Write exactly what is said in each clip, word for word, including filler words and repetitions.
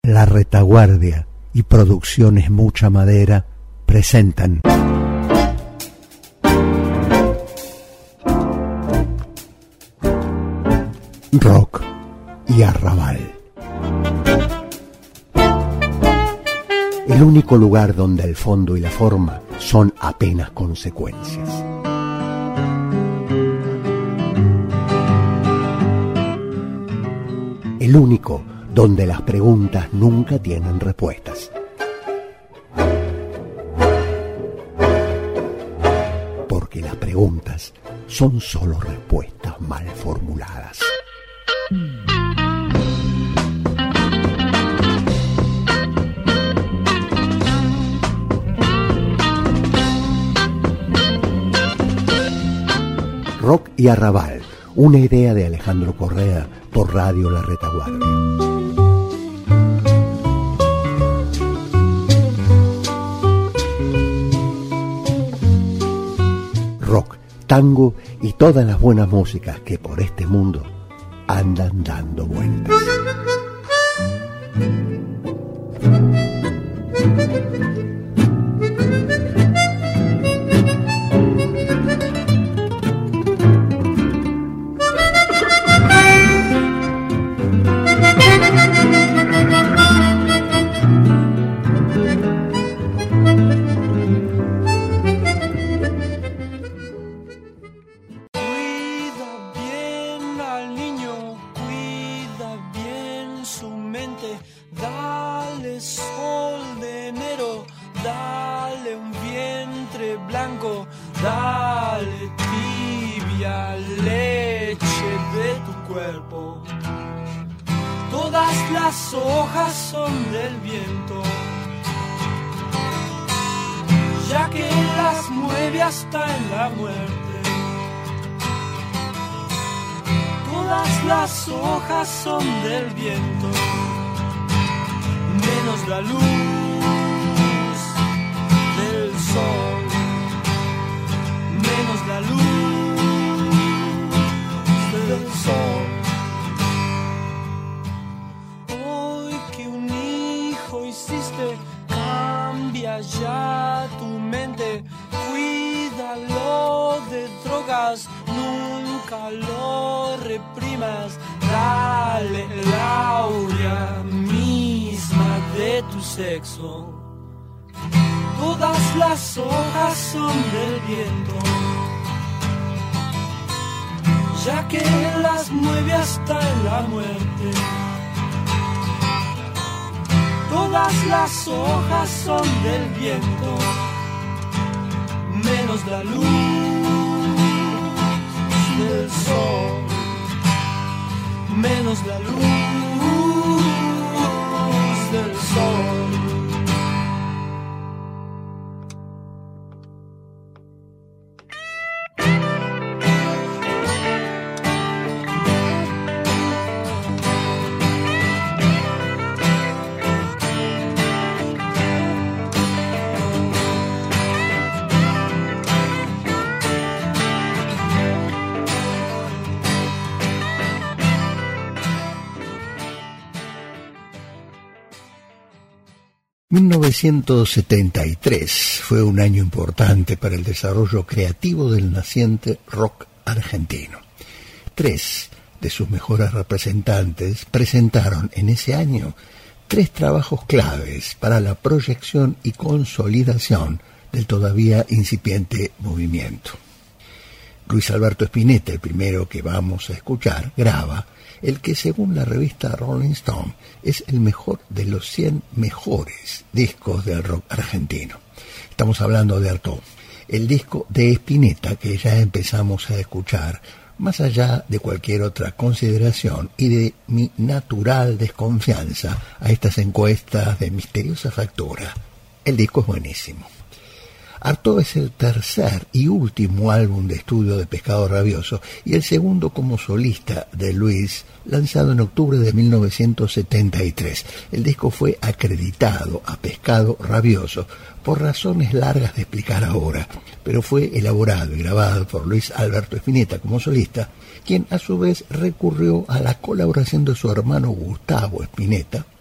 La Retaguardia y Producciones Mucha Madera presentan Rock y Arrabal. El único lugar donde el fondo y la forma son apenas consecuencias. El único donde las preguntas nunca tienen respuestas. Porque las preguntas son solo respuestas mal formuladas. Rock y Arrabal, una idea de Alejandro Correa por Radio La Retaguardia. Rock, tango y todas las buenas músicas que por este mundo andan dando vueltas. Todas las hojas son del viento, ya que las mueve hasta en la muerte. Todas las hojas son del viento, menos la luz del sol, menos la luz del sol. mil novecientos setenta y tres fue un año importante para el desarrollo creativo del naciente rock argentino. Tres de sus mejores representantes presentaron en ese año tres trabajos claves para la proyección y consolidación del todavía incipiente movimiento. Luis Alberto Spinetta, el primero que vamos a escuchar, graba el que según la revista Rolling Stone es el mejor de los cien mejores discos del rock argentino. Estamos hablando de Artaud, el disco de Spinetta que ya empezamos a escuchar, más allá de cualquier otra consideración y de mi natural desconfianza a estas encuestas de misteriosa factura. El disco es buenísimo. Artaud es el tercer y último álbum de estudio de Pescado Rabioso y el segundo como solista de Luis, lanzado en octubre de mil novecientos setenta y tres. El disco fue acreditado a Pescado Rabioso por razones largas de explicar ahora, pero fue elaborado y grabado por Luis Alberto Spinetta como solista, quien a su vez recurrió a la colaboración de su hermano Gustavo Spinetta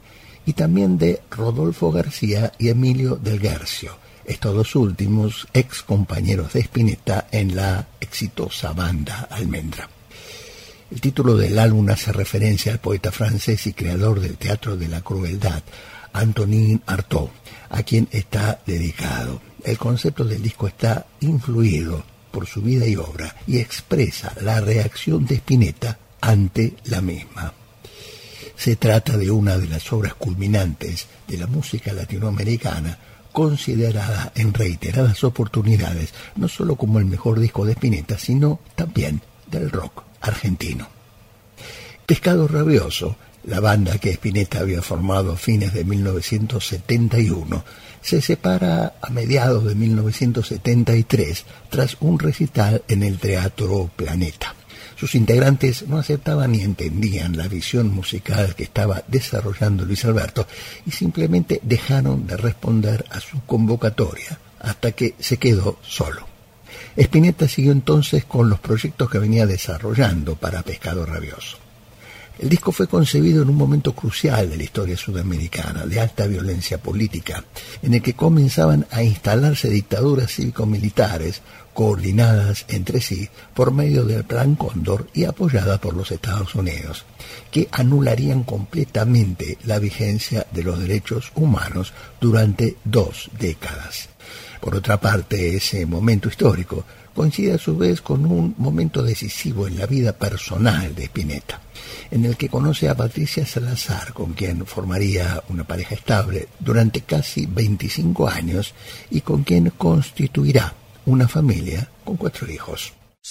y también de Rodolfo García y Emilio del Guercio, estos dos últimos ex compañeros de Spinetta en la exitosa banda Almendra. El título del álbum hace referencia al poeta francés y creador del teatro de la crueldad, Antonin Artaud, a quien está dedicado. El concepto del disco está influido por su vida y obra y expresa la reacción de Spinetta ante la misma. Se trata de una de las obras culminantes de la música latinoamericana, considerada en reiteradas oportunidades no solo como el mejor disco de Spinetta, sino también del rock argentino. Pescado Rabioso, la banda que Spinetta había formado a fines de mil novecientos setenta y uno, se separa a mediados de mil novecientos setenta y tres tras un recital en el Teatro Planeta. Sus integrantes no aceptaban ni entendían la visión musical que estaba desarrollando Luis Alberto y simplemente dejaron de responder a su convocatoria hasta que se quedó solo. Spinetta siguió entonces con los proyectos que venía desarrollando para Pescado Rabioso. El disco fue concebido en un momento crucial de la historia sudamericana, de alta violencia política, en el que comenzaban a instalarse dictaduras cívico-militares coordinadas entre sí por medio del Plan Cóndor y apoyadas por los Estados Unidos, que anularían completamente la vigencia de los derechos humanos durante dos décadas. Por otra parte, ese momento histórico coincide a su vez con un momento decisivo en la vida personal de Spinetta, en el que conoce a Patricia Salazar, con quien formaría una pareja estable durante casi veinticinco años y con quien constituirá una familia con cuatro hijos.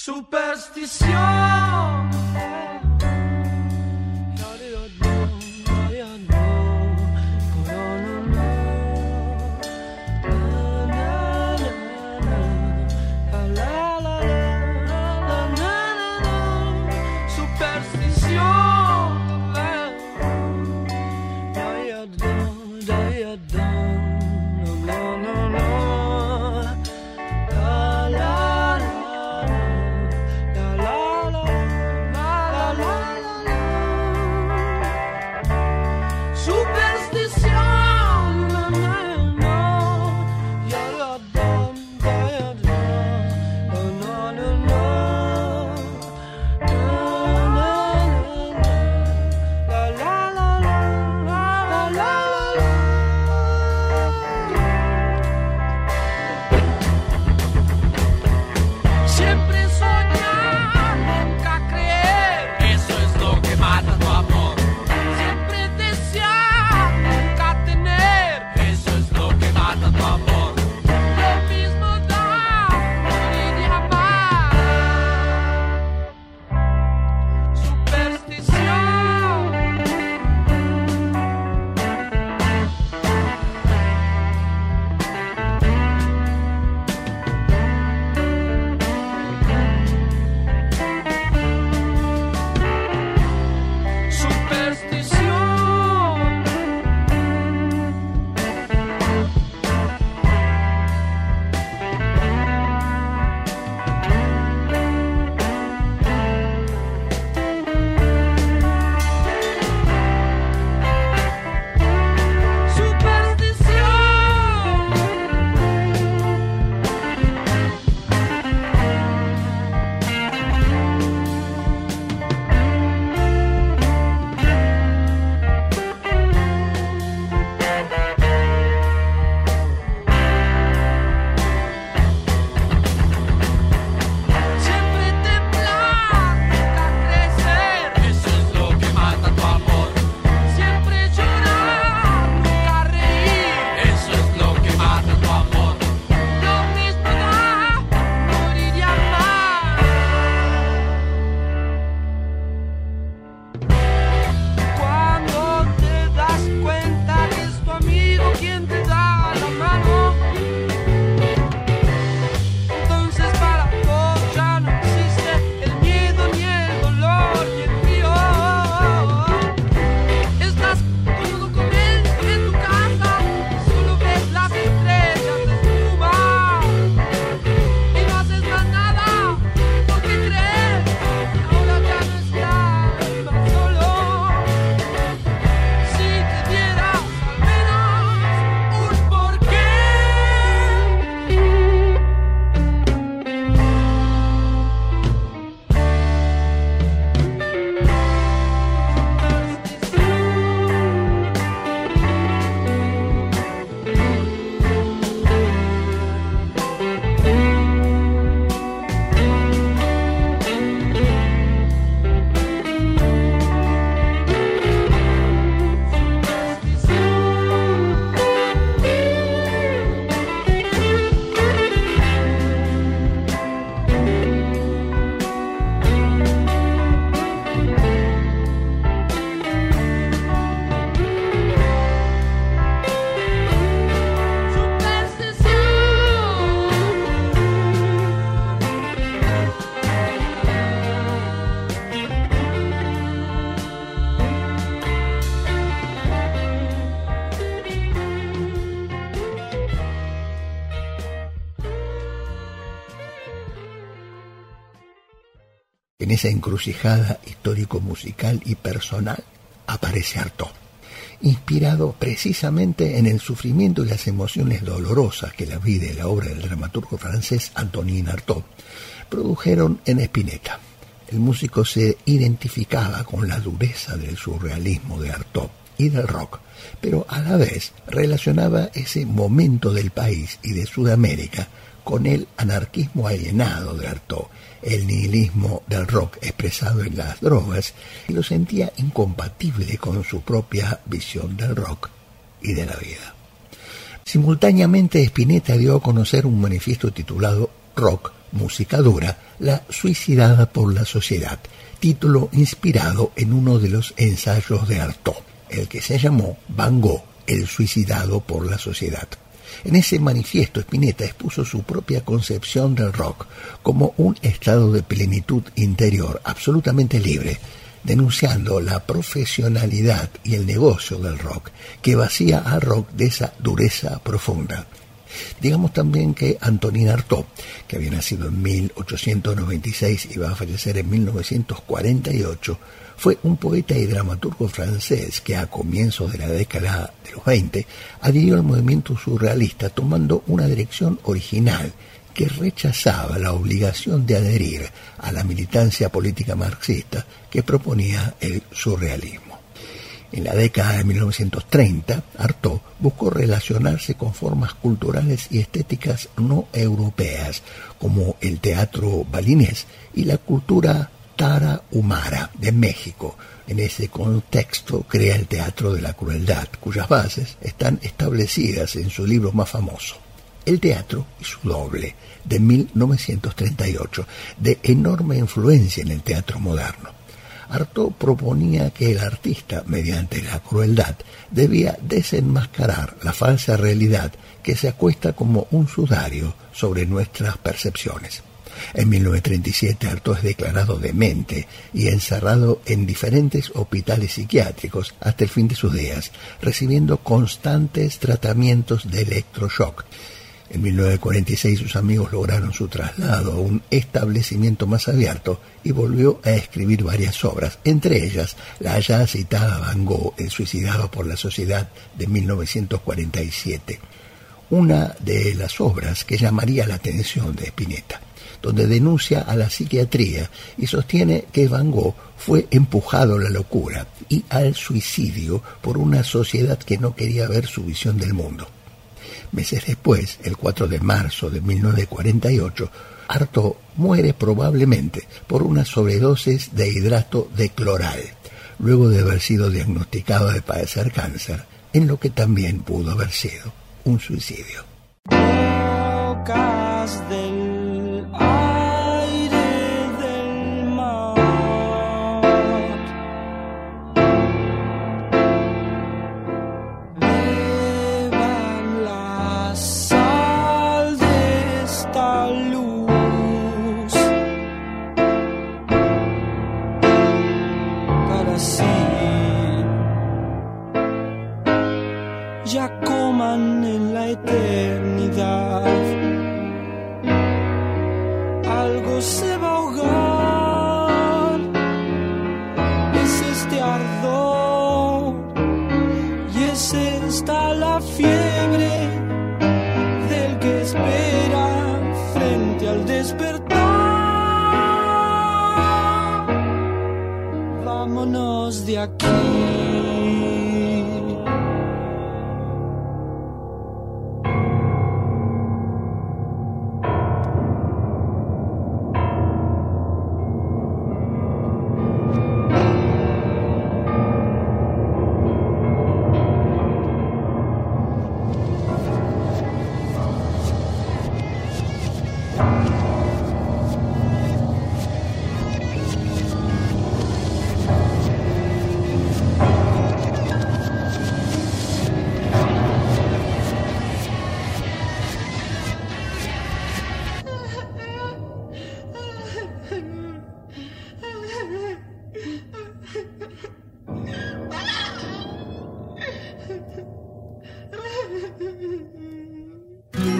Superstición. La En esa encrucijada histórico-musical y personal aparece Artaud, inspirado precisamente en el sufrimiento y las emociones dolorosas que la vida y la obra del dramaturgo francés Antonin Artaud produjeron en Spinetta. El músico se identificaba con la dureza del surrealismo de Artaud y del rock, pero a la vez relacionaba ese momento del país y de Sudamérica con el anarquismo alienado de Artaud, el nihilismo del rock expresado en las drogas, y lo sentía incompatible con su propia visión del rock y de la vida. Simultáneamente, Spinetta dio a conocer un manifiesto titulado Rock, música dura, la suicidada por la sociedad, título inspirado en uno de los ensayos de Artaud, el que se llamó Van Gogh, el suicidado por la sociedad. En ese manifiesto, Spinetta expuso su propia concepción del rock como un estado de plenitud interior absolutamente libre, denunciando la profesionalidad y el negocio del rock, que vacía al rock de esa dureza profunda. Digamos también que Antonin Artaud, que había nacido en mil ochocientos noventa y seis y va a fallecer en mil novecientos cuarenta y ocho, fue un poeta y dramaturgo francés que a comienzos de la década de los veinte adhirió al movimiento surrealista tomando una dirección original que rechazaba la obligación de adherir a la militancia política marxista que proponía el surrealismo. En la década de mil novecientos treinta, Artaud buscó relacionarse con formas culturales y estéticas no europeas, como el teatro balinés y la cultura tarahumara de México. En ese contexto crea el Teatro de la Crueldad, cuyas bases están establecidas en su libro más famoso, El teatro y su doble, de mil novecientos treinta y ocho, de enorme influencia en el teatro moderno. Artaud proponía que el artista, mediante la crueldad, debía desenmascarar la falsa realidad que se acuesta como un sudario sobre nuestras percepciones. En mil novecientos treinta y siete, Artaud es declarado demente y encerrado en diferentes hospitales psiquiátricos hasta el fin de sus días, recibiendo constantes tratamientos de electroshock. En mil novecientos cuarenta y seis sus amigos lograron su traslado a un establecimiento más abierto y volvió a escribir varias obras, entre ellas la ya citada Van Gogh, el suicidado por la sociedad, de mil novecientos cuarenta y siete. Una de las obras que llamaría la atención de Spinetta, donde denuncia a la psiquiatría y sostiene que Van Gogh fue empujado a la locura y al suicidio por una sociedad que no quería ver su visión del mundo. Meses después, el cuatro de marzo de mil novecientos cuarenta y ocho, Artaud muere probablemente por una sobredosis de hidrato de cloral, luego de haber sido diagnosticado de padecer cáncer, en lo que también pudo haber sido un suicidio. Bocas del aire del mar, beban la sal de esta luz, para así ya coman en la eternidad. Algo se va a ahogar, es este ardor y es esta la fiebre del que espera frente al despertar. Vámonos de aquí.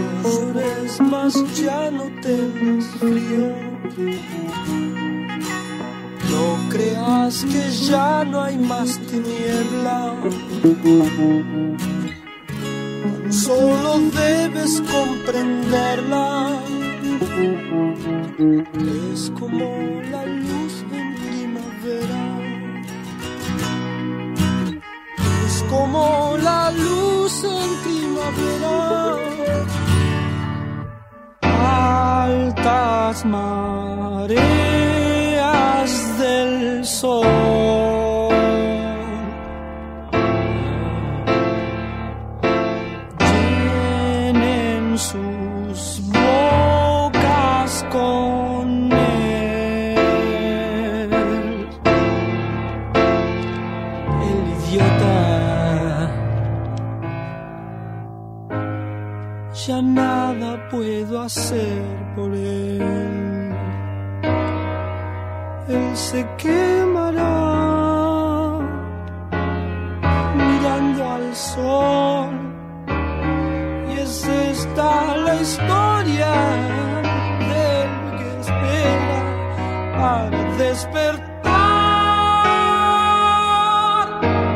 Más ya no tengas frío, creas que ya no hay más tiniebla. Solo debes comprenderla. Es como la luz en primavera. Es como la luz en primavera. Altas mareas del sol llenen sus bocas con él. El idiota ya nada puedo hacer por él. Él se quemará mirando al sol. Y es esta la historia del que espera para despertar.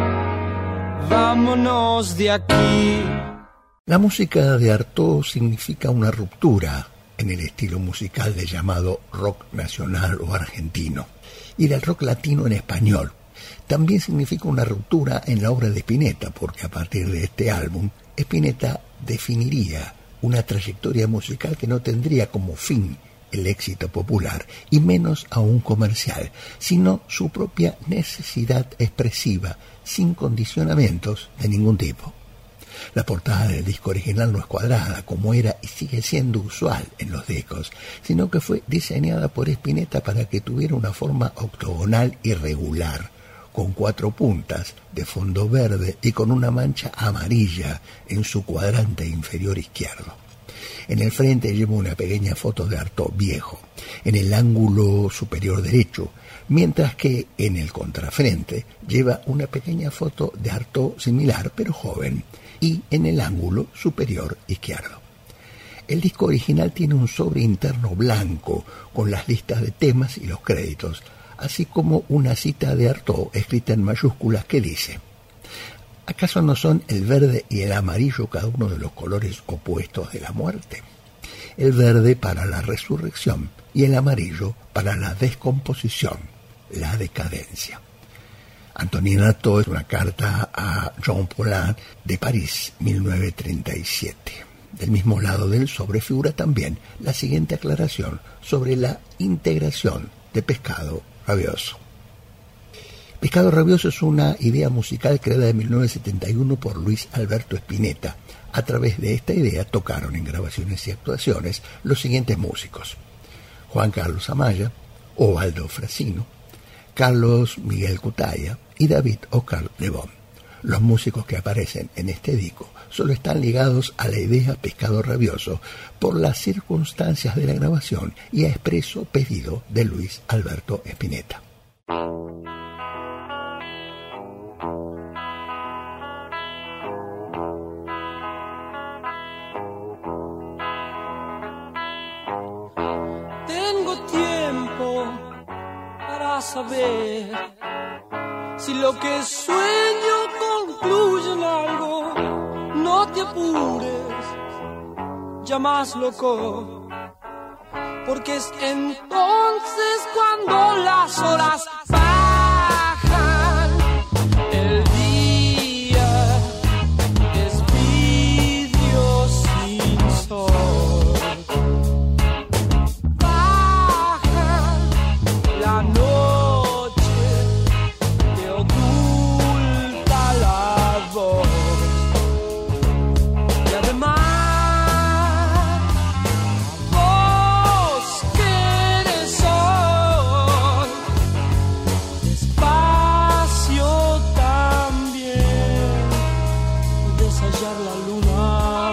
Vámonos de aquí. La música de Artaud significa una ruptura en el estilo musical del llamado rock nacional o argentino y del rock latino en español. También significa una ruptura en la obra de Spinetta, porque a partir de este álbum, Spinetta definiría una trayectoria musical que no tendría como fin el éxito popular, y menos aún comercial, sino su propia necesidad expresiva, sin condicionamientos de ningún tipo. La portada del disco original no es cuadrada, como era y sigue siendo usual en los discos, sino que fue diseñada por Spinetta para que tuviera una forma octogonal irregular, con cuatro puntas de fondo verde y con una mancha amarilla en su cuadrante inferior izquierdo. En el frente lleva una pequeña foto de Artaud viejo, en el ángulo superior derecho, mientras que en el contrafrente lleva una pequeña foto de Artaud similar pero joven, y en el ángulo superior izquierdo. El disco original tiene un sobre interno blanco con las listas de temas y los créditos, así como una cita de Artaud escrita en mayúsculas que dice: ¿acaso no son el verde y el amarillo cada uno de los colores opuestos de la muerte? El verde para la resurrección y el amarillo para la descomposición, la decadencia. Antonin Artaud es una carta a Jean Paulin de París, mil novecientos treinta y siete. Del mismo lado del sobre figura también la siguiente aclaración sobre la integración de Pescado Rabioso. Pescado Rabioso es una idea musical creada en mil novecientos setenta y uno por Luis Alberto Spinetta. A través de esta idea tocaron en grabaciones y actuaciones los siguientes músicos: Juan Carlos Amaya, Osvaldo Frasino, Carlos Miguel Cutaya y David Oscar Lebón. Los músicos que aparecen en este disco solo están ligados a la idea Pescado Rabioso por las circunstancias de la grabación y a expreso pedido de Luis Alberto Spinetta. Tengo tiempo para saber si lo que sueño concluye en algo. No te apures, ya más loco, porque es entonces cuando las horas bajan. El día es vidrio sin sol. Baja la noche, te oculta la voz. Y además vos que eres sol, despacio también deshallar la luna.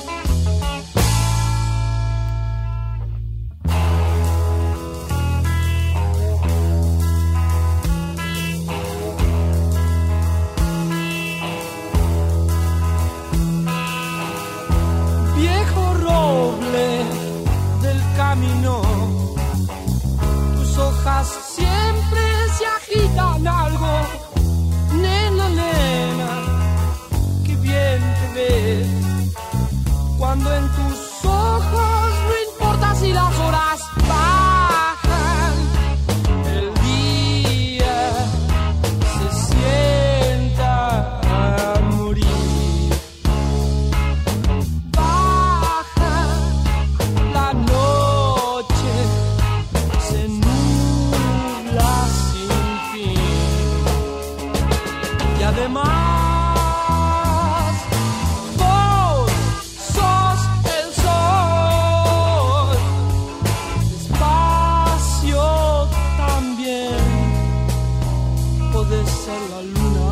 Viejo roble del camino, tus hojas siempre se digan algo, nena, nena, que bien te ves. Cuando en tus ojos no importa si las horas bajan, el día se sienta a morir. Baja la noche, se nubla sin fin. Y además vos sos el sol, despacio también podés ser la luna.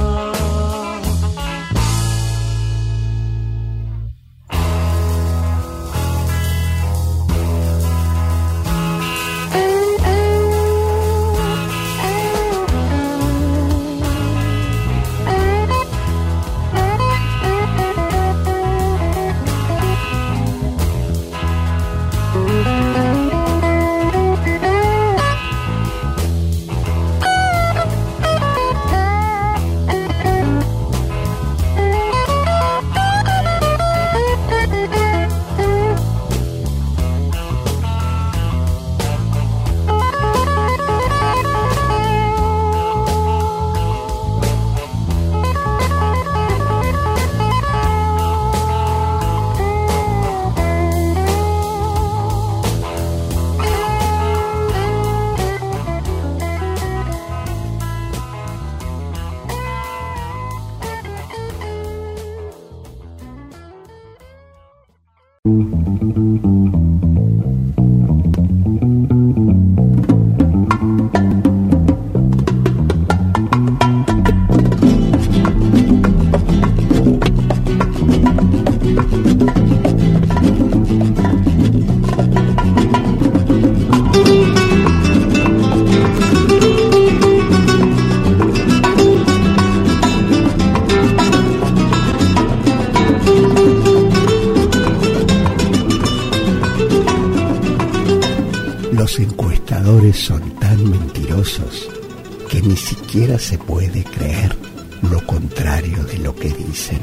Los encuestadores son tan mentirosos que ni siquiera se puede creer lo contrario de lo que dicen.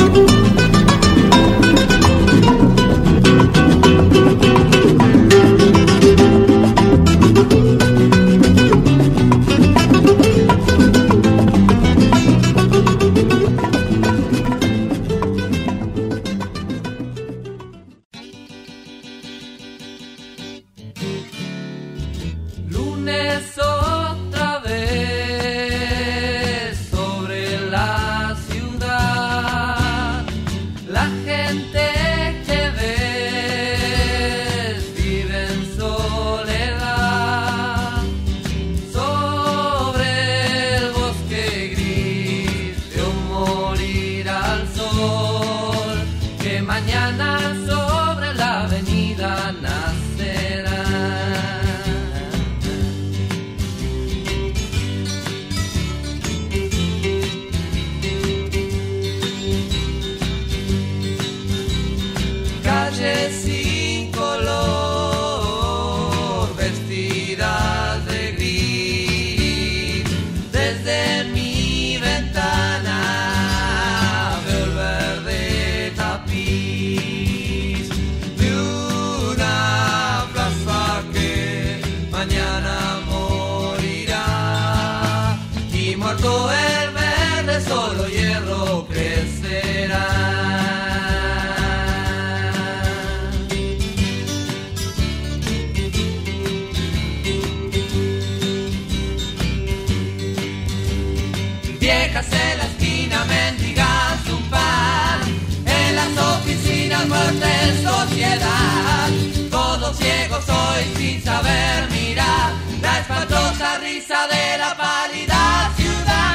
Lunes otra vez sobre la ciudad, la gente que ves vive en soledad, sobre el bosque gris de un morir al sol, que mañana sobre la avenida nacerá. Sin color, vestidas de gris, desde mi ventana veo el verde tapiz de una plaza que mañana morirá, y muerto el verde solo hierro crecerá. Viejas en la esquina mendigan su pan, en las oficinas muerte en sociedad, todos ciegos hoy sin saber mirar la espantosa risa de la pálida ciudad.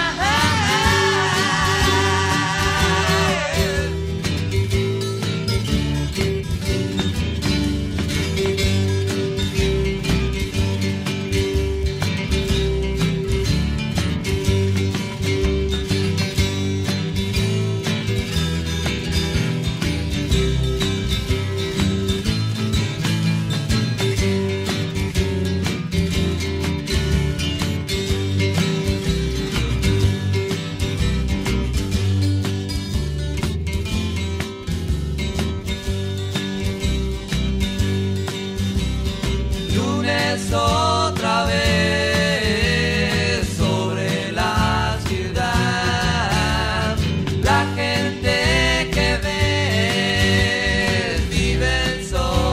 vives otra vez sobre la ciudad. La gente que ves vive en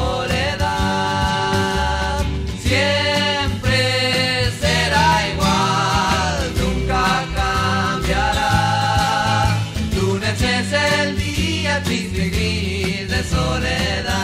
soledad. Siempre será igual, nunca cambiará. Lunes es el día triste y gris de soledad.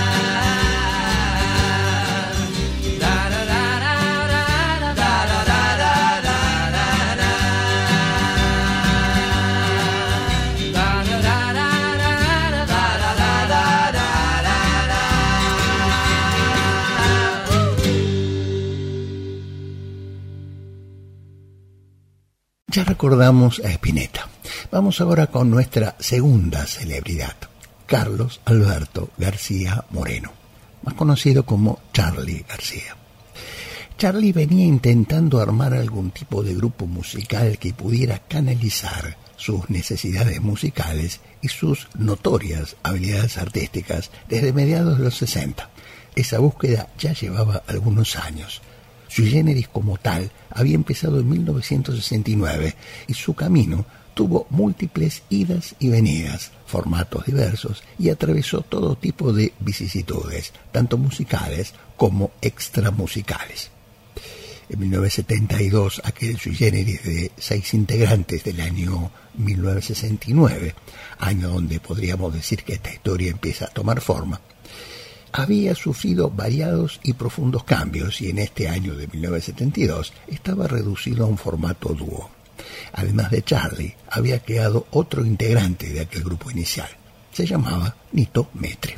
Ya recordamos a Spinetta. Vamos ahora con nuestra segunda celebridad, Carlos Alberto García Moreno, más conocido como Charly García. Charly venía intentando armar algún tipo de grupo musical que pudiera canalizar sus necesidades musicales y sus notorias habilidades artísticas desde mediados de los sesenta. Esa búsqueda ya llevaba algunos años. Sui Generis como tal había empezado en mil novecientos sesenta y nueve y su camino tuvo múltiples idas y venidas, formatos diversos y atravesó todo tipo de vicisitudes, tanto musicales como extramusicales. En mil novecientos setenta y dos, aquel Sui Generis de seis integrantes del año mil novecientos sesenta y nueve, año donde podríamos decir que esta historia empieza a tomar forma, había sufrido variados y profundos cambios y en este año de mil novecientos setenta y dos estaba reducido a un formato dúo. Además de Charly, había quedado otro integrante de aquel grupo inicial. Se llamaba Nito Mestre.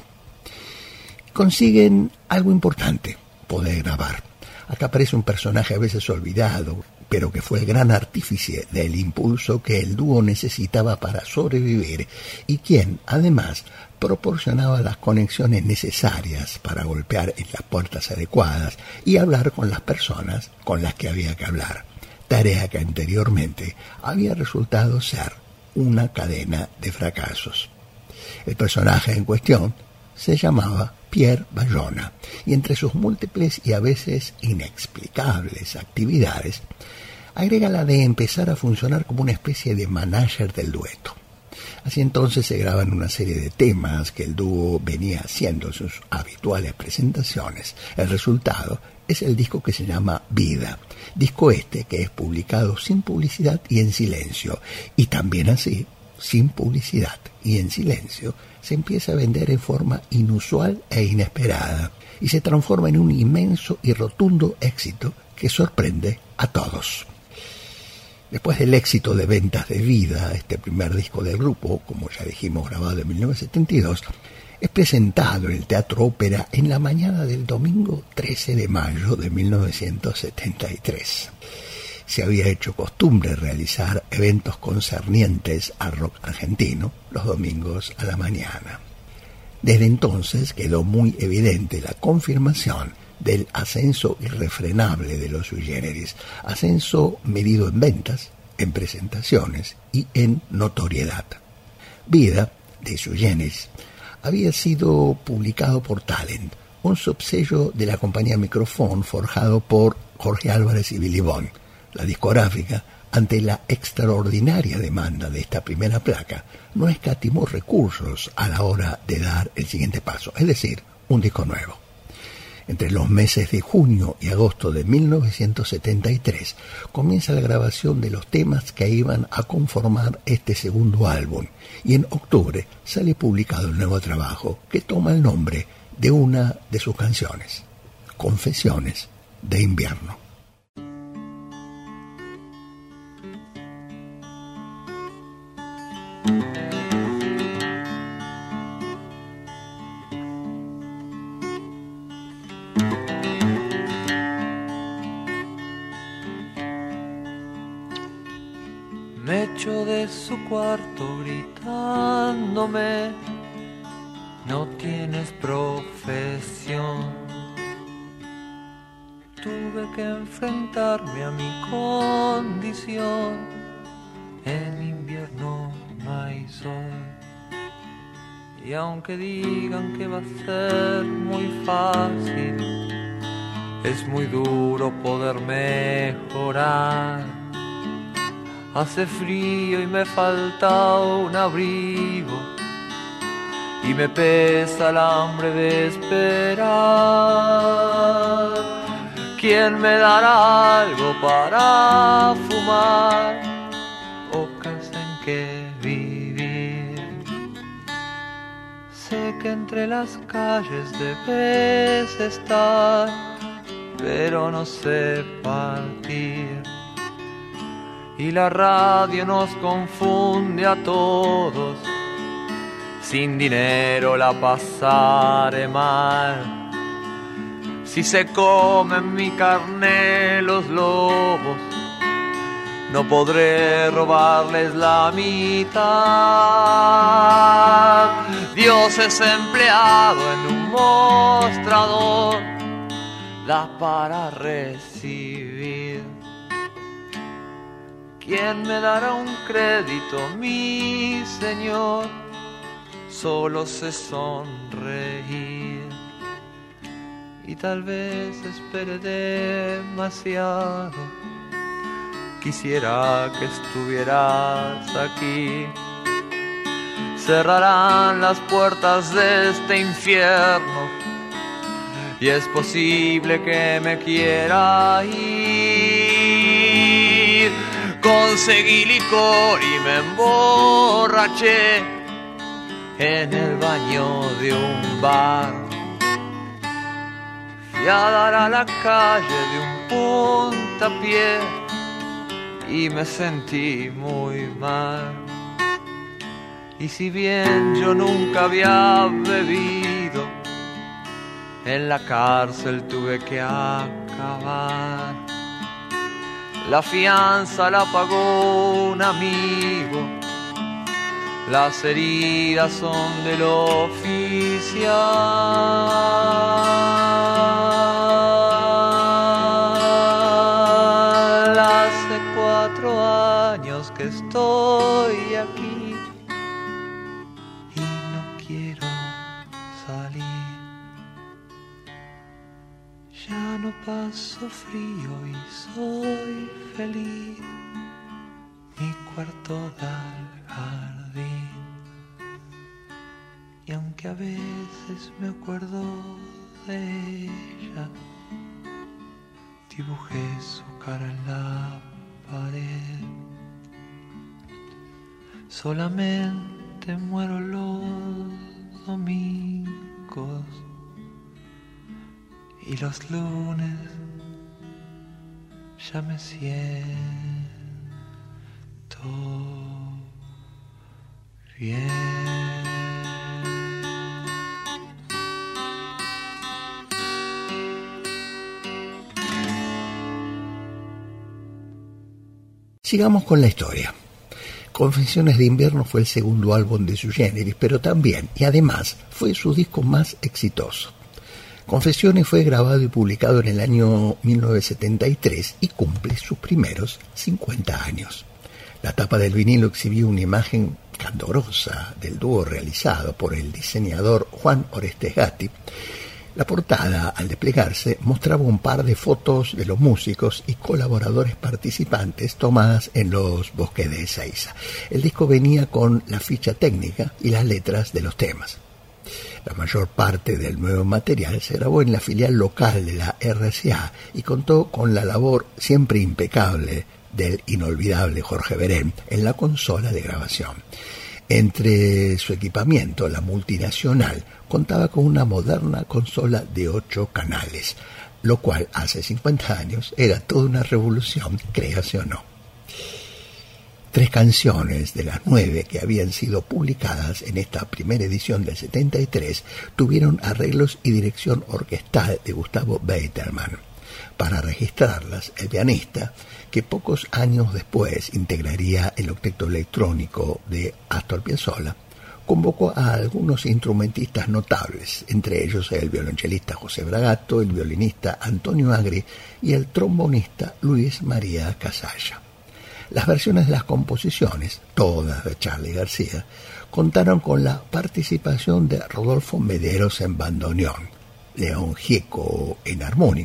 Consiguen algo importante, poder grabar. Acá aparece un personaje a veces olvidado, pero que fue el gran artífice del impulso que el dúo necesitaba para sobrevivir y quien, además, proporcionaba las conexiones necesarias para golpear en las puertas adecuadas y hablar con las personas con las que había que hablar, tarea que anteriormente había resultado ser una cadena de fracasos. El personaje en cuestión se llamaba Pierre Bayona y entre sus múltiples y a veces inexplicables actividades agrega la de empezar a funcionar como una especie de manager del dueto. Así entonces se graban una serie de temas que el dúo venía haciendo en sus habituales presentaciones. El resultado es el disco que se llama Vida, disco este que es publicado sin publicidad y en silencio, y también así, sin publicidad y en silencio, se empieza a vender en forma inusual e inesperada, y se transforma en un inmenso y rotundo éxito que sorprende a todos. Después del éxito de ventas de Vida, este primer disco del grupo, como ya dijimos, grabado en mil novecientos setenta y dos, es presentado en el Teatro Ópera en la mañana del domingo trece de mayo de mil novecientos setenta y tres. Se había hecho costumbre realizar eventos concernientes al rock argentino los domingos a la mañana. Desde entonces quedó muy evidente la confirmación del ascenso irrefrenable de los Sui Generis, ascenso medido en ventas, en presentaciones y en notoriedad. Vida, de Sui Generis, había sido publicado por Talent, un subsello de la compañía Microphone forjado por Jorge Álvarez y Billy Bond. La discográfica, ante la extraordinaria demanda de esta primera placa, no escatimó recursos a la hora de dar el siguiente paso, es decir, un disco nuevo. Entre los meses de junio y agosto de mil novecientos setenta y tres comienza la grabación de los temas que iban a conformar este segundo álbum y en octubre sale publicado el nuevo trabajo que toma el nombre de una de sus canciones, Confesiones de Invierno. Me echó de su cuarto gritándome, no tienes profesión. Tuve que enfrentarme a mi condición, en invierno no hay sol. Y aunque digan que va a ser muy fácil, Es muy duro poder mejorar. Hace frío y me falta un abrigo, y me pesa el hambre de esperar. ¿Quién me dará algo para fumar o casa en que vivir? Sé que entre las calles debes estar, pero no sé partir. Y la radio nos confunde a todos. Sin dinero la pasaré mal. Si se comen mi carne los lobos, no podré robarles la mitad. Dios es empleado en un mostrador, da para recibir. ¿Quién me dará un crédito, mi Señor? Solo sé sonreír. Y tal vez espere demasiado. Quisiera que estuvieras aquí. Cerrarán las puertas de este infierno, y es posible que me quiera ir. Conseguí licor y me emborraché en el baño de un bar. Fui a dar a la calle de un puntapié y me sentí muy mal. Y si bien yo nunca había bebido, en la cárcel tuve que acabar. La fianza la pagó un amigo, las heridas son del oficial. Hace cuatro años que estoy aquí y no quiero salir. Ya no paso frío y soy feliz. Mi cuarto da al jardín, y aunque a veces me acuerdo de ella, dibujé su cara en la pared. Solamente muero los domingos y los lunes ya me siento bien. Sigamos con la historia. Confesiones de invierno fue el segundo álbum de Sui Generis, pero también, y además, fue su disco más exitoso. Confesiones fue grabado y publicado en el año mil novecientos setenta y tres y cumple sus primeros cincuenta años. La tapa del vinilo exhibía una imagen candorosa del dúo realizado por el diseñador Juan Orestes Gatti. La portada, al desplegarse, mostraba un par de fotos de los músicos y colaboradores participantes tomadas en los bosques de Ezeiza. El disco venía con la ficha técnica y las letras de los temas. La mayor parte del nuevo material se grabó en la filial local de la R C A y contó con la labor siempre impecable del inolvidable Jorge Berén en la consola de grabación. Entre su equipamiento, la multinacional contaba con una moderna consola de ocho canales, lo cual hace cincuenta años era toda una revolución, créase o no. Tres canciones de las nueve que habían sido publicadas en esta primera edición del setenta y tres tuvieron arreglos y dirección orquestal de Gustavo Beiterman. Para registrarlas, el pianista, que pocos años después integraría el octeto electrónico de Astor Piazzolla, convocó a algunos instrumentistas notables, entre ellos el violonchelista José Bragato, el violinista Antonio Agri y el trombonista Luis María Casalla. Las versiones de las composiciones, todas de Charly García, contaron con la participación de Rodolfo Mederos en bandoneón, León Gieco en armónica,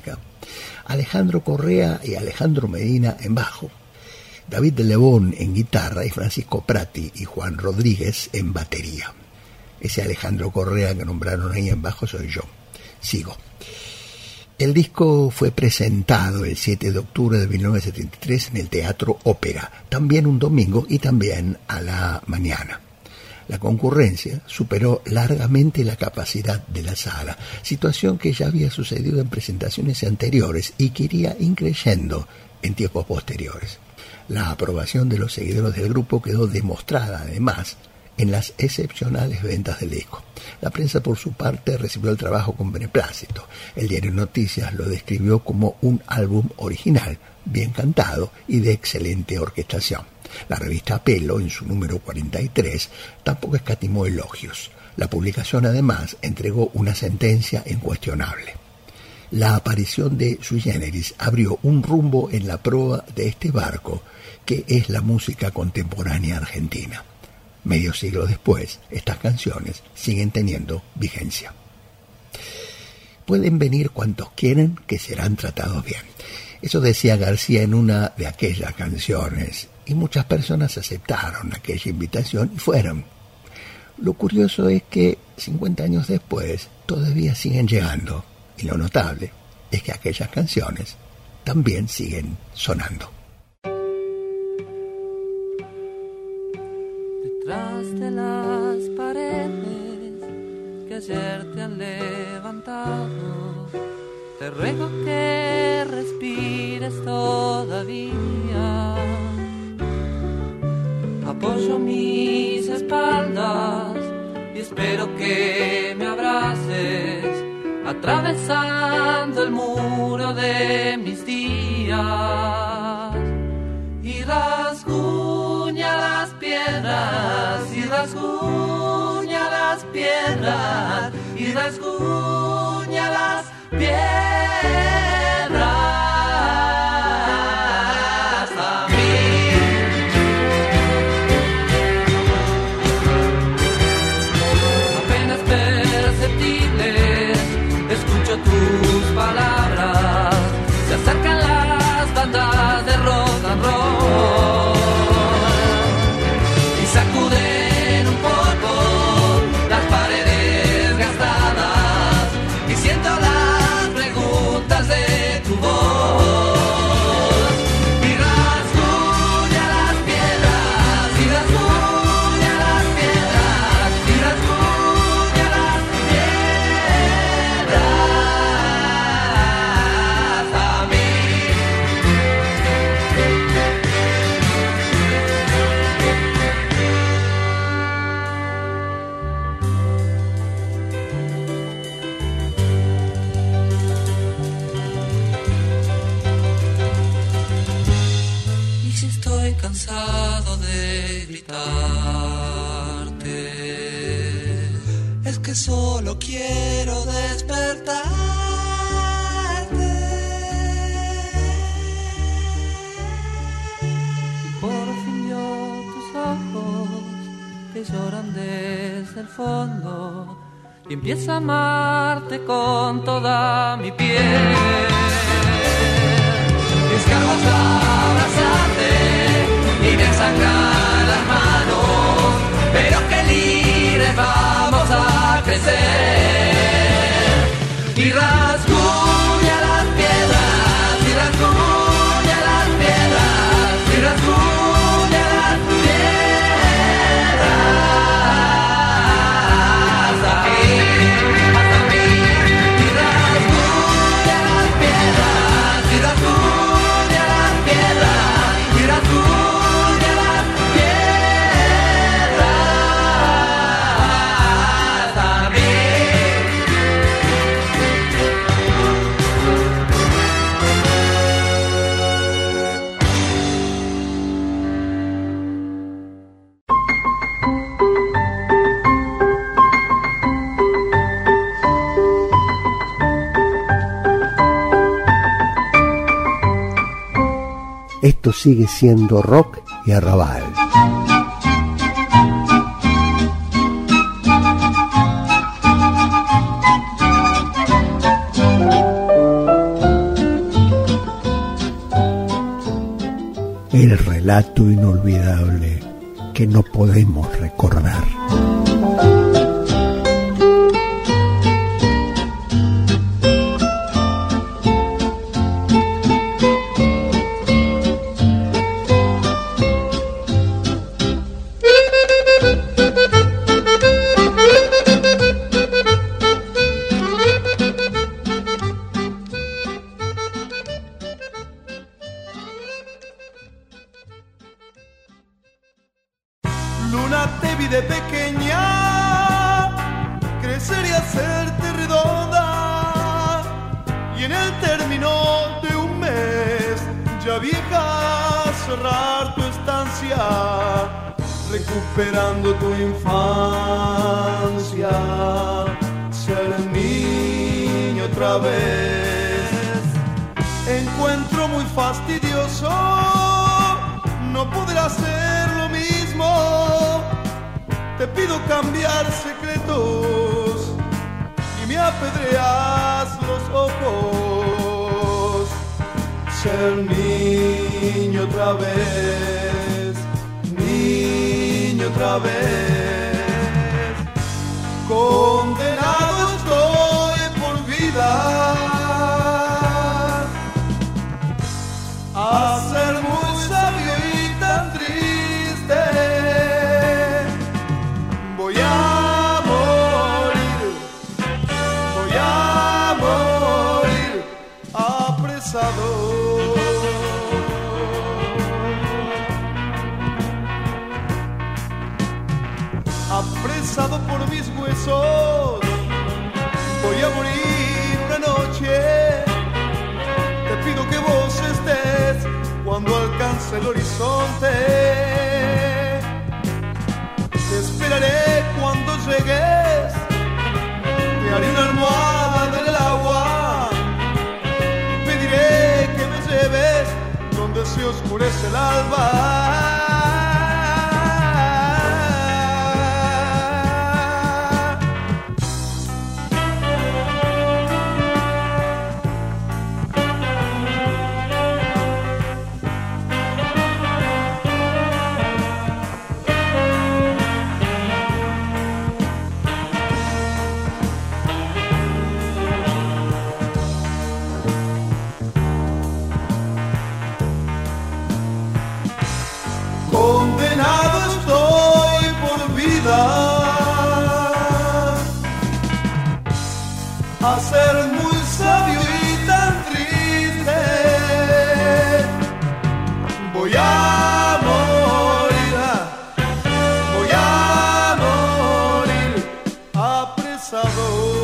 Alejandro Correa y Alejandro Medina en bajo, David de Lebón en guitarra y Francisco Prati y Juan Rodríguez en batería. Ese Alejandro Correa que nombraron ahí en bajo soy yo. Sigo. El disco fue presentado el siete de octubre de mil novecientos setenta y tres en el Teatro Ópera, también un domingo y también a la mañana. La concurrencia superó largamente la capacidad de la sala, situación que ya había sucedido en presentaciones anteriores y que iría increyendo en tiempos posteriores. La aprobación de los seguidores del grupo quedó demostrada, además, en las excepcionales ventas del disco. La prensa, por su parte, recibió el trabajo con beneplácito. El diario Noticias lo describió como un álbum original, bien cantado y de excelente orquestación. La revista Pelo, en su número cuarenta y tres, tampoco escatimó elogios. La publicación, además, entregó una sentencia incuestionable. La aparición de Sui Generis abrió un rumbo en la proa de este barco, que es la música contemporánea argentina. Medio siglo después, estas canciones siguen teniendo vigencia. Pueden venir cuantos quieren, que serán tratados bien. Eso decía García en una de aquellas canciones, y muchas personas aceptaron aquella invitación y fueron. Lo curioso es que cincuenta años después todavía siguen llegando, y lo notable es que aquellas canciones también siguen sonando. Detrás de las paredes que ayer te han levantado, te ruego que respires todavía. Apoyo mis espaldas y espero que me abraces, atravesando el muro de mis días. Y rasguña las piedras, y rasguña las piedras, y rasguña las piedras a mí. Apenas perceptibles, escucho tus palabras, se acercan las bandas de rock and roll y sacuden un poco las paredes gastadas, y siento las preguntas de tu voz. Y rasguña las piedras, y rasguña las piedras, y rasguña las piedras a mí. Y si estoy cansado de gritarte, es que solo quiero despertarte. Por fin vio tus ojos que lloran desde el fondo, y empiezo a amarte con toda mi piel. Descargo hasta abrazarte y me sangran las manos, pero que libres vamos a crecer. Y rasguña las piedras, y rasguña las piedras, y rasguña las piedras hasta mí, hasta mí. Y rasguña las piedras, y rasguña las piedras, y rasguña las piedras hasta mí. Esto sigue siendo rock y arrabal. el relato inolvidable que no podemos recordar. Recuperando tu infancia, ser niño otra vez. Encuentro muy fastidioso no poder hacer lo mismo. Te pido cambiar secretos y me apedreas los ojos. Ser niño otra vez, niño otra vez. Condenado estoy por vida a ser muy sabio y tan triste. Voy a morir, voy a morir apresado. Apresado por mis huesos, voy a morir una noche. Te pido que vos estés cuando alcance el horizonte. Te esperaré cuando llegues, te haré una almohada en el agua y pediré que me lleves donde se oscurece el alba. Condenado estoy por vida a ser muy sabio y tan triste. Voy a morir, voy a morir apresado.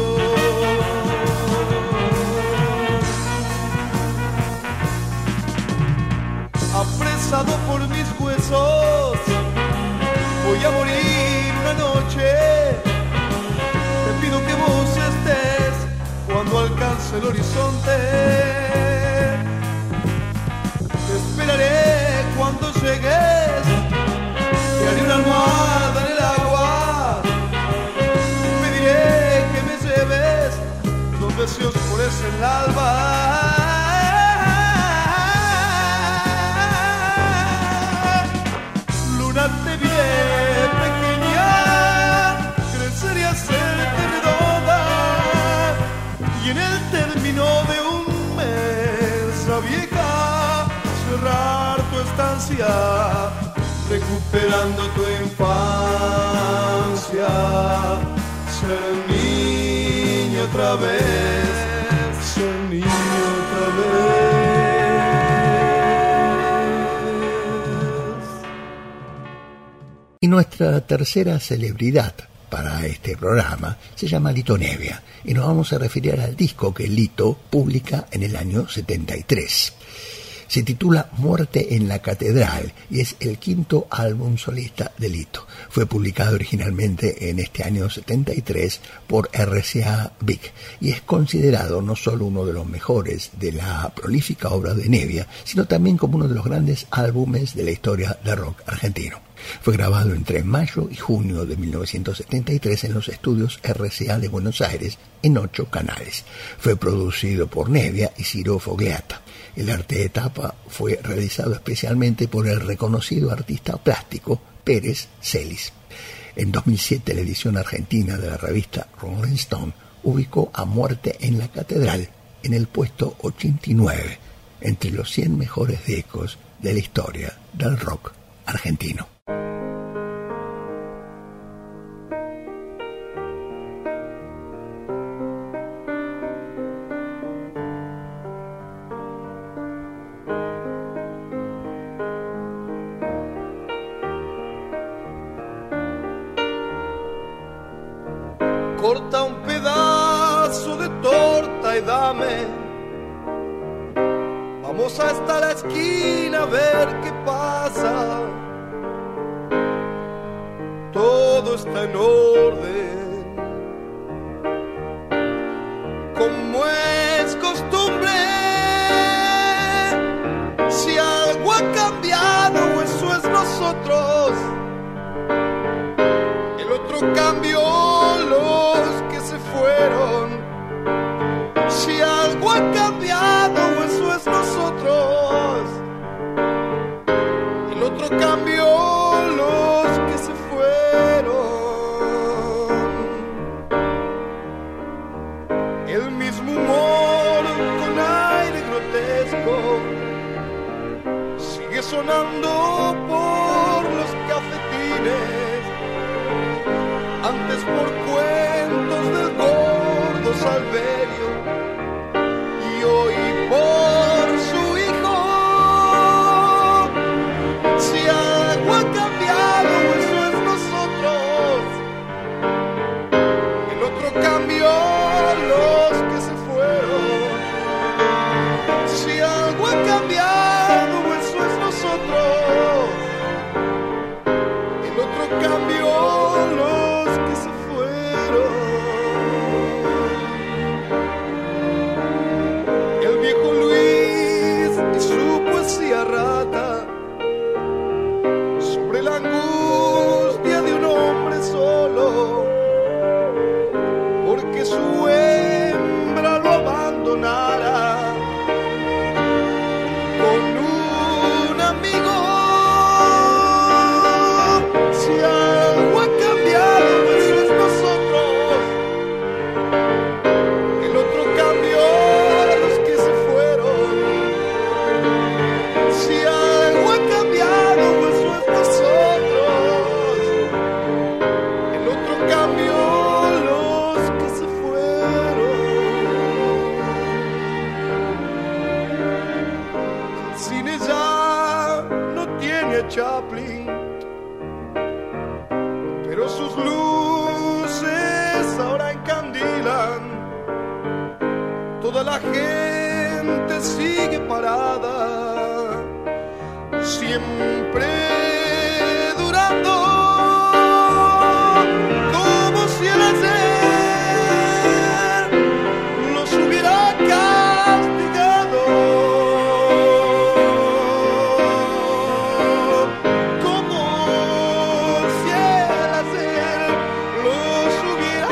Apresado por mis huesos, voy a morir una noche. Te pido que vos estés cuando alcance el horizonte. Te esperaré cuando llegues, te haré una almohada en el agua y pediré que me lleves donde se oscurece el alba. Te diré pequeña, crecer y hacerte redonda, y en el término de un mes a vieja cerrar tu estancia, recuperando tu infancia, ser niño otra vez, ser niño otra vez. Y nuestra tercera celebridad para este programa se llama Lito Nebbia, y nos vamos a referir al disco que Lito publica en el año setenta y tres. Se titula Muerte en la Catedral y es el quinto álbum solista de Lito. Fue publicado originalmente en este año setenta y tres por R C A Víc y es considerado no solo uno de los mejores de la prolífica obra de Nebbia, sino también como uno de los grandes álbumes de la historia del rock argentino. Fue grabado entre mayo y junio de mil novecientos setenta y tres en los estudios R C A de Buenos Aires en ocho canales. Fue producido por Nevia y Ciro Fogliata. El arte de tapa fue realizado especialmente por el reconocido artista plástico Pérez Celis. En dos mil siete, la edición argentina de la revista Rolling Stone ubicó a Muerte en la Catedral en el puesto ochenta y nueve entre los cien mejores discos de la historia del rock argentino. Corta un pedazo de torta y dame. Vamos hasta la esquina a ver qué pasa. Todo está en orden, como es costumbre. Si algo ha cambiado, eso es nosotros. El otro cambió, los que se fueron. Si algo ha cambiado, eso es nosotros. El otro cambió, los que se fueron. El mismo humor con aire grotesco sigue sonando por los cafetines. Antes por cuentos del gordo Salverio y hoy por su hijo. Si algo ha cambiado, eso es nosotros. El otro cambió, los que se fueron. Si algo ha cambiado, eso es nosotros. El otro cambió, los que se fueron. El viejo Luis y su poesía rata sobre la angustia de un hombre solo, porque su hembra lo abandonara con un amigo. Si algo ha cambiado, eso es nosotros. El otro cambió, los que se fueron. Si algo ha cambiado, eso es nosotros. El otro cambió, los que se fueron. El cine ya no tiene a Chaplin, pero sus luces ahora encandilan. Toda la gente sigue parada, siempre durando, como si el ayer los hubiera castigado, como si el ayer los hubiera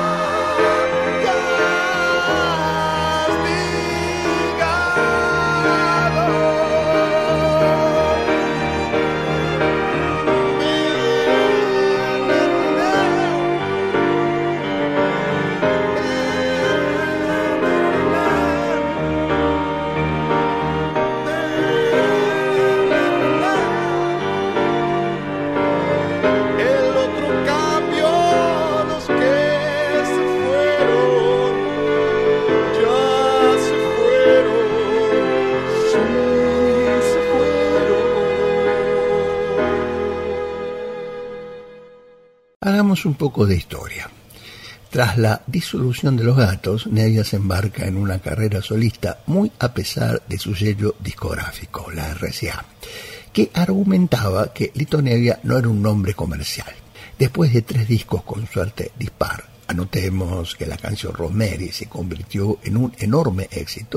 Hagamos un poco de historia. Tras la disolución de los Gatos, Nevia se embarca en una carrera solista muy a pesar de su sello discográfico, la R C A, que argumentaba que Lito Nevia no era un nombre comercial. Después de tres discos con suerte dispar, anotemos que la canción Rosemary se convirtió en un enorme éxito,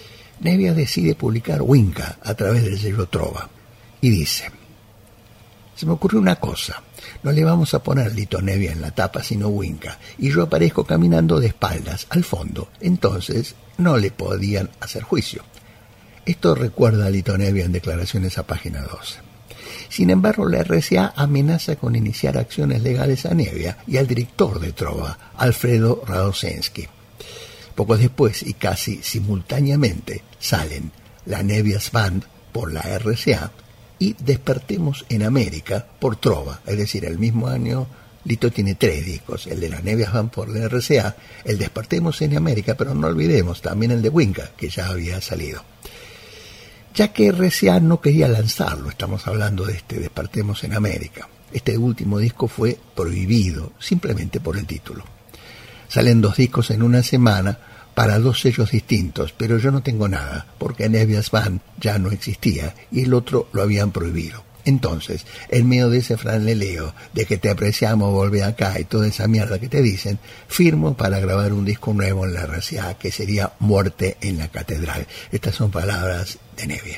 Nevia decide publicar Winca a través del sello Trova y dice: Se me ocurrió una cosa. No le vamos a poner Lito Nebbia en la tapa, sino Winca. Y yo aparezco caminando de espaldas, al fondo. Entonces, no le podían hacer juicio. Esto recuerda a Lito Nebbia en declaraciones a página doce. Sin embargo, la R C A amenaza con iniciar acciones legales a Nebbia y al director de Trova, Alfredo Radosensky. Poco después, y casi simultáneamente, salen la Nebbia's Band por la R C A y Despertemos en América por Trova. Es decir, el mismo año Lito tiene tres discos, el de la Nebbia's Band por la R C A, el Despertemos en América, pero no olvidemos también el de Winca, que ya había salido. Ya que R C A no quería lanzarlo, estamos hablando de este Despertemos en América. Este último disco fue prohibido, simplemente por el título. Salen dos discos en una semana para dos sellos distintos, pero yo no tengo nada, porque Nebbia's Band ya no existía y el otro lo habían prohibido. Entonces, en medio de ese franleleo de que te apreciamos, volvé acá y toda esa mierda que te dicen, firmo para grabar un disco nuevo en la R C A, que sería Muerte en la Catedral. Estas son palabras de Nebbia.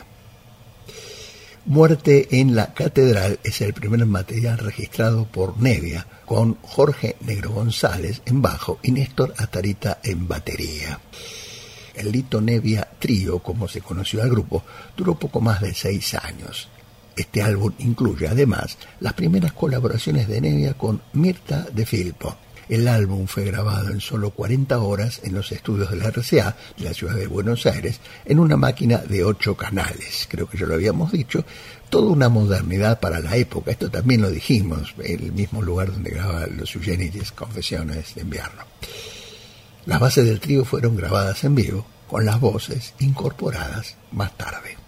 Muerte en la Catedral es el primer material registrado por Nebbia, con Jorge Negro González en bajo y Néstor Atarita en batería. El Lito Nebbia Trío, como se conoció al grupo, duró poco más de seis años. Este álbum incluye además las primeras colaboraciones de Nebbia con Mirta de Filippo. El álbum fue grabado en solo cuarenta horas en los estudios de la R C A de la ciudad de Buenos Aires en una máquina de ocho canales. Creo que ya lo habíamos dicho, toda una modernidad para la época. Esto también lo dijimos, el mismo lugar donde graba los Sui Generis Confesiones de Invierno. Las bases del trío fueron grabadas en vivo, con las voces incorporadas más tarde.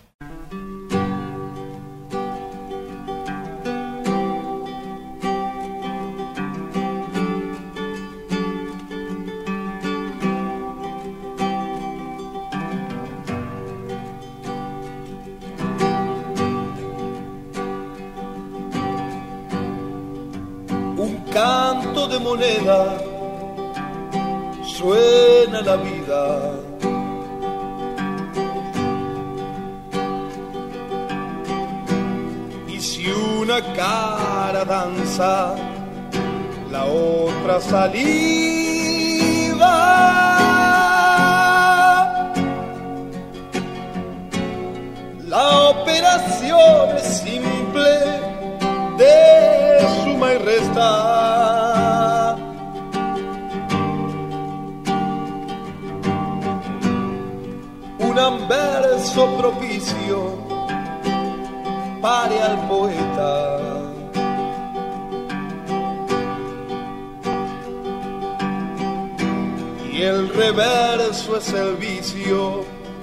Canto de moneda, suena la vida. Y si una cara danza, la otra saliva. La operación es simple, de suma y resta. Un anverso propicio pare al poeta. Y el reverso es el vicio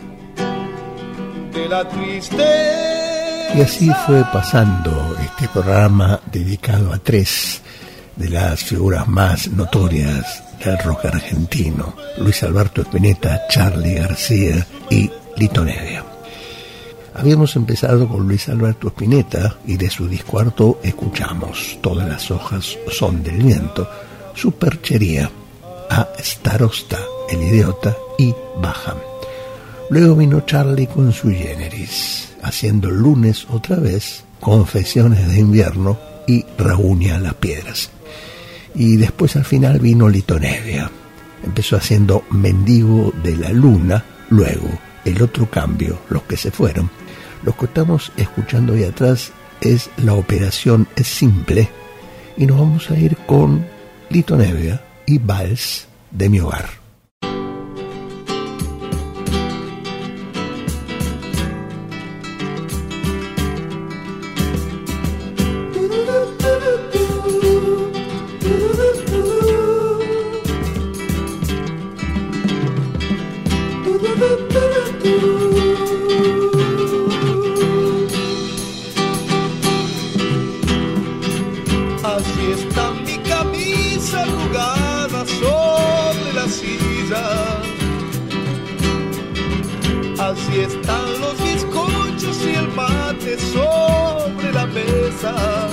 de la tristeza. Y así fue pasando este programa dedicado a tres de las figuras más notorias del rock argentino: Luis Alberto Spinetta, Charly García y Lito Nebbia. Habíamos empezado con Luis Alberto Spinetta y de su disco Artaud escuchamos Todas las hojas son del viento, Superchería, A Starosta, El idiota y Baja. Luego vino Charly con Sui Generis, haciendo Lunes otra vez, Confesiones de invierno y Raúña las piedras. Y después al final vino Lito Nebbia. Empezó haciendo Mendigo de la luna, luego El otro cambio, Los que se fueron. Lo que estamos escuchando ahí atrás es La operación es simple y nos vamos a ir con Lito Nebbia y Vals de mi hogar. Así está mi camisa arrugada sobre la silla. Así están los bizcochos y el mate sobre la mesa.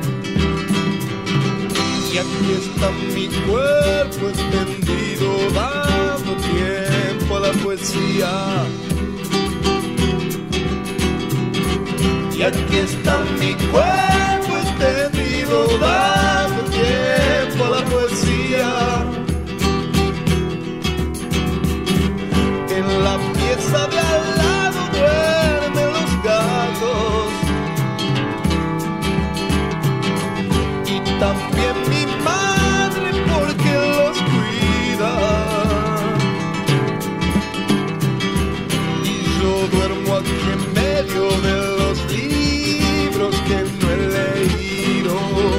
Y aquí está mi cuerpo extendido dando tiempo a la poesía. Y aquí está mi cuerpo extendido dando tiempo a la poesía. En la pieza de al lado duermen los gatos y también mi madre porque los cuida. Y yo duermo aquí en medio de los libros que no he leído.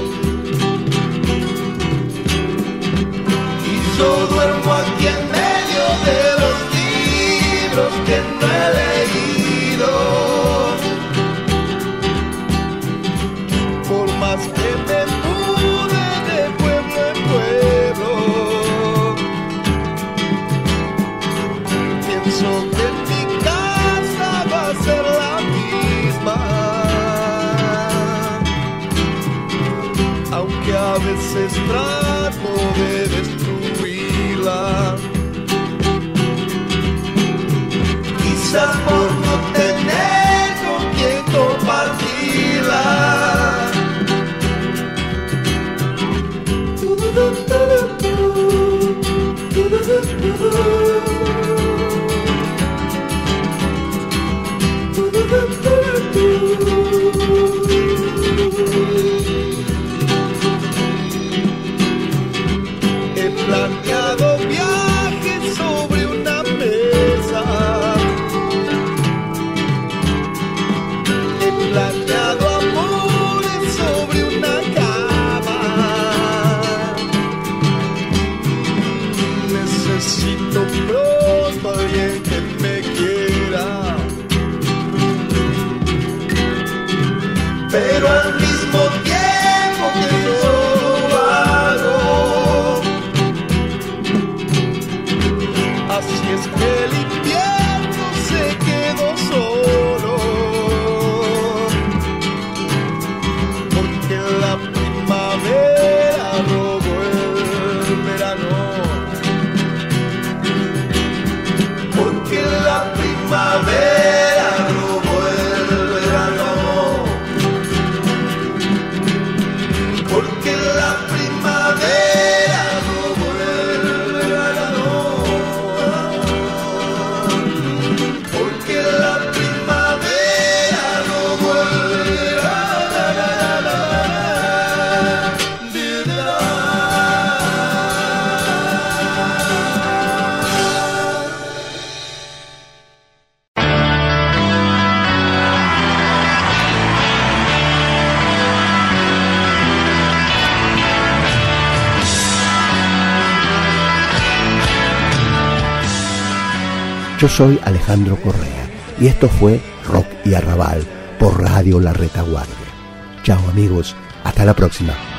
Y yo duermo aquí en medio de los libros que no he leído. Por más que me mude de pueblo en pueblo, pienso que mi casa va a ser la misma, aunque a veces trato de destruirla. Quizás por no tener con quien compartirla. He planeado viajes sobre una mesa. He planeado amores sobre una cama. Necesito pronto alguien que me quiera, pero al mismo tiempo que yo lo hago, así es que el invierno se quedó solo, porque la primavera robó el verano, porque la primavera robó el verano, porque la primavera robó el verano, porque la primavera robó el Yo soy Alejandro Correa y esto fue Rock y Arrabal por Radio La Retaguardia. Chao amigos, hasta la próxima.